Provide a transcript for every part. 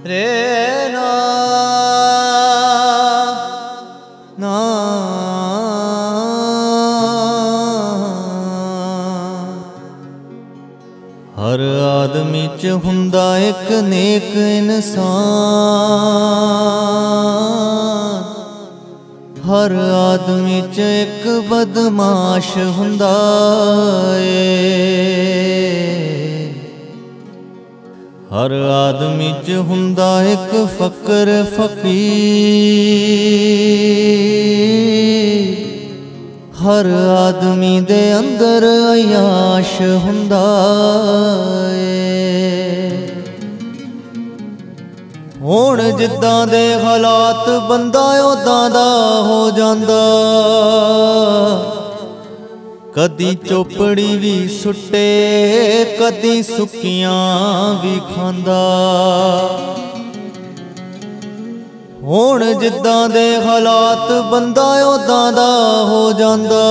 रे ना ना हर आदमी च हुंदा एक नेक इंसान, हर आदमी च एक बदमाश हुंदा ए। हर आदमी च हुंदा एक फकर फकीर, हर आदमी दे अंदर अयाश हुंदा ए। हुण जिद्दां दे हालात बंदा उदां दा हो जांदा, कदी चोपड़ी भी सुट्टे कदी सुक्कियां भी खांदा। हुण जिद्दां दे हालात बंदा उदां दा हो जांदा,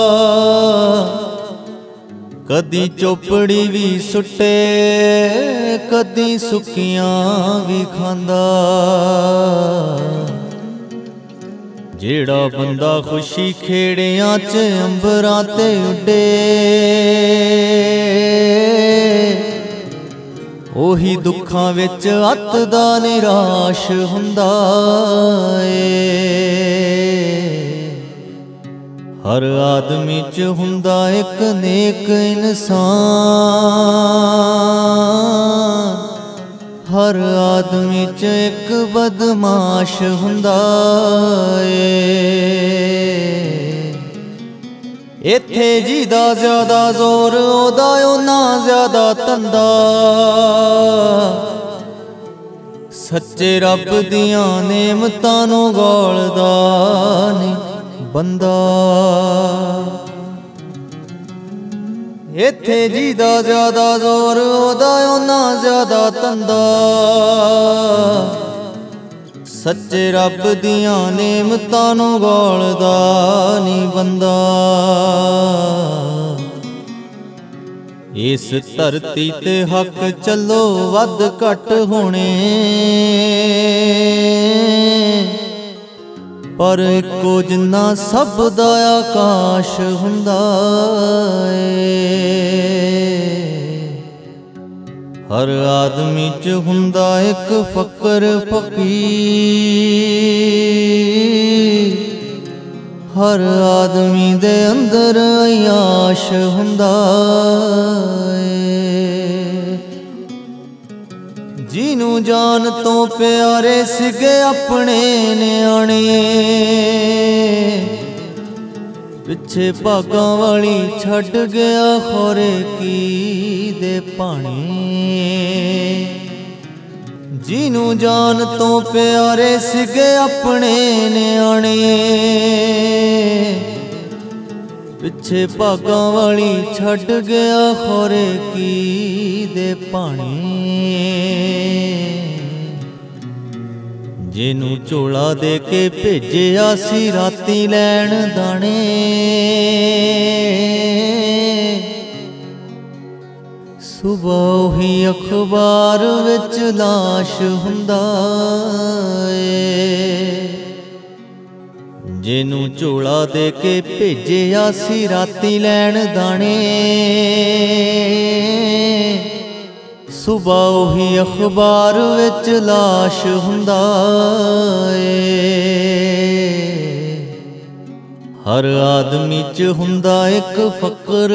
कदी चोपड़ी भी सुट्टे कदी सुक्कियां भी खांदा। जेड़ा बंदा खुशी खेड़ियां च अंबरां ते उड्डे, ओही दुखां विच अत दा निराश हुंदा ए। हर आदमी च हुंदा एक नेक इंसान, हर आदमी च एक बदमाश हुंदा ए। इत्थे जिदा ज्यादा जोर ओदा ओना ज्यादा धंधा, सच्चे रब दियां नेमतां नूं गौलदा नहीं बंदा। इत्थे जिदा ज्यादा जोर ओदा ओना ज्यादा धंधा, सच्चे रब दियां नेमतां नूं गौलदा नहीं बंदा। इस धरती ते हक चलो वध घट होने, पर इक्को जिन्ना सब दा आकाश हुंदा ए। हर आदमी च हुंदा एक फकर फकीर, हर आदमी दे अंदर अयाश हुंदा ए। जिनू जान तो प्यारे सिगे अपने न्याणे, पिछे भागां वाली छड्ड गया खोरे की दे पाने। जिनू जान तो प्यारे सिगे अपने न्याणे, पिछे भागां वाली छड्ड गया खोरे की दे पाने। जिनू झोला दे के भेजिया सी राती लैण दाने, सुबह ही अखबार विच लाश हुंदा ए। जिनू झोला दे के भेजिया सी राती लैण दाने, सुबह ही अखबार विच लाश हुंदा ए। हर आदमी च हुंदा एक फकर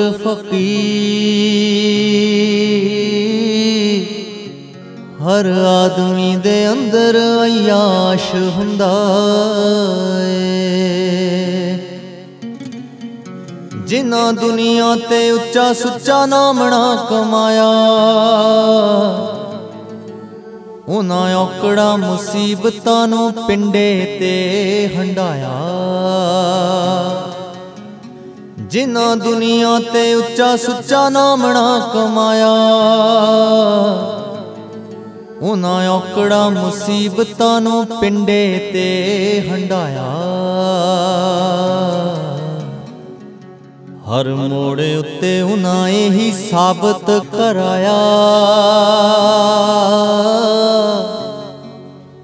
फकीर, हर आदमी दे अंदर अयाश हुंदा ए। जिन्ना दुनिया ते उच्चा सुच्चा नामना कमाया, उन्हां औकड़ा मुसीबतां नूं पिंडे ते हंडाया। जिन्ना दुनिया ते उच्चा सुच्चा नामना कमाया, उन्हां औकड़ा मुसीबतां नूं पिंडे ते हंडाया। हर मोड़ उत्ते उन्हां यही साबित कराया,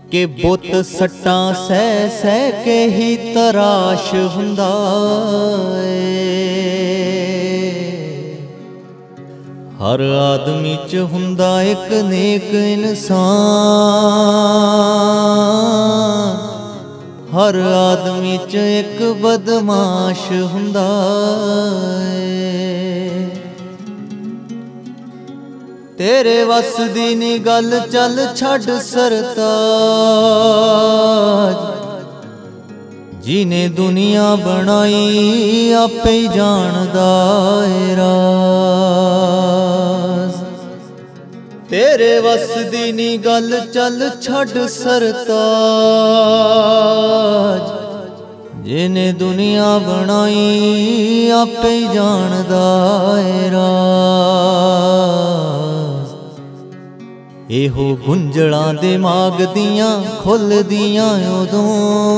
ਕਿ ਬੁੱਤ ਸੱਟਾਂ ਸਹਿ ਸਹਿ ਕੇ ਹੀ ਤਰਾਸ਼ ਹੁੰਦਾ ਏ। ਹਰ ਆਦਮੀ ਚ ਹੁੰਦਾ ਇੱਕ ਨੇਕ ਇਨਸਾਨ, ਹਰ ਆਦਮੀ ਚ ਇੱਕ ਬਦਮਾਸ਼ ਹੁੰਦਾ ਏ। ਤੇਰੇ ਵੱਸ ਦੀ ਨੀ ਗੱਲ, ਚੱਲ ਛੱਡ ਸਰਤਾਜ, ਜਿਹਨੇ ਦੁਨੀਆ ਬਣਾਈ ਆਪੇ ਹੀ ਜਾਣਦਾ ਏ ਰਾਜ਼। ਤੇਰੇ ਵੱਸ ਦੀ ਨੀ ਗੱਲ, ਚੱਲ ਛੱਡ ਸਰਤਾਜ, ਜਿਹਨੇ ਦੁਨੀਆ ਬਣਾਈ ਆਪੇ ਹੀ ਜਾਣਦਾ ਏ ਰਾਜ਼। ਇਹੋ ਗੁੰਝਲਾਂ ਦਿਮਾਗ ਦੀਆਂ ਖੁੱਲ੍ਹਦੀਆਂ ਉਦੋਂ,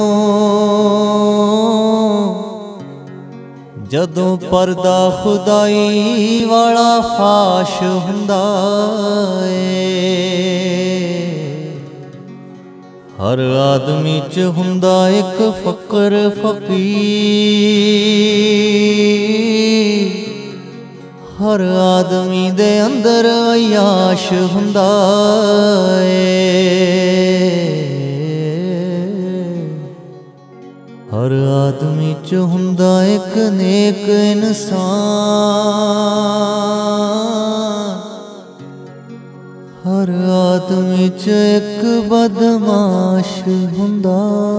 ਜਦੋਂ ਪਰਦਾ ਖੁਦਾਈ ਵਾਲਾ ਫਾਸ਼ ਹੁੰਦਾ ਏ। ਹਰ ਆਦਮੀ ਚ ਹੁੰਦਾ ਇੱਕ ਫਕਰ ਫਕੀਰ, ਹਰ ਆਦਮੀ ਦੇ ਅੰਦਰ ਅਯਾਸ਼ ਹੁੰਦਾ ਏ। ਹਰ ਆਦਮੀ ਚ ਹੁੰਦਾ ਇੱਕ ਨੇਕ ਇਨਸਾਨ, ਹਰ ਆਦਮੀ ਚ ਇੱਕ ਬਦਮਾਸ਼ ਹੁੰਦਾ।